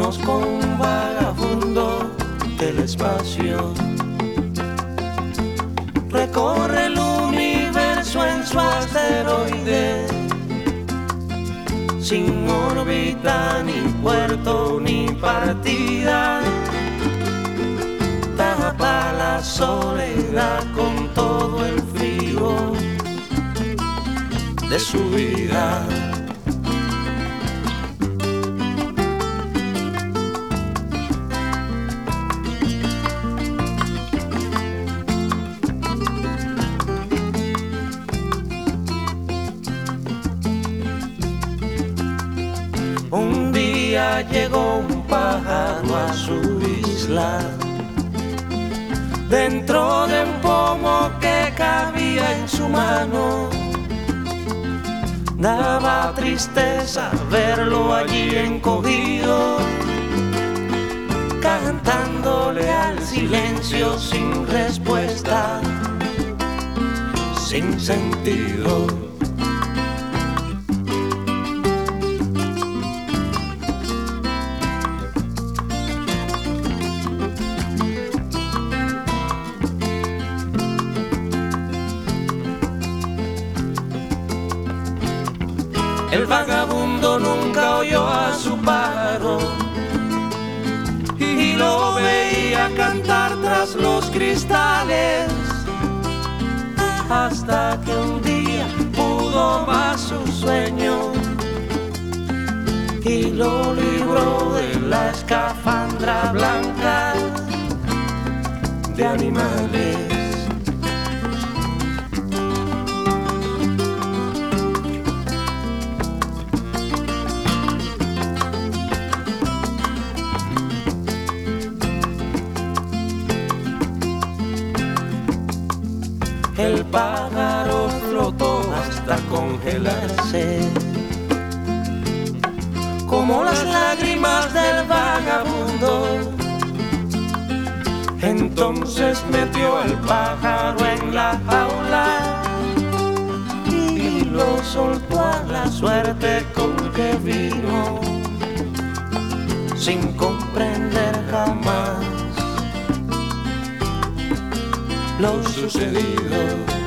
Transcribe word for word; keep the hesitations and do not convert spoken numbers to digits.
Conozco un vagabundo del espacio, recorre el universo en su asteroide, sin órbita, ni puerto, ni partida. Tapa la soledad con todo el frío de su vida. Un día llegó un pájaro a su isla, dentro de un pomo que cabía en su mano. Daba tristeza verlo allí encogido, cantándole al silencio sin respuesta, sin sentido. El vagabundo nunca oyó a su pájaro y lo veía cantar tras los cristales, hasta que un día pudo más su sueño y lo libró de la escafandra blanca de animales. El pájaro flotó hasta congelarse, como las lágrimas del vagabundo. Entonces metió al pájaro en la jaula y lo soltó a la suerte con que vino, sin comprender jamás lo sucedido.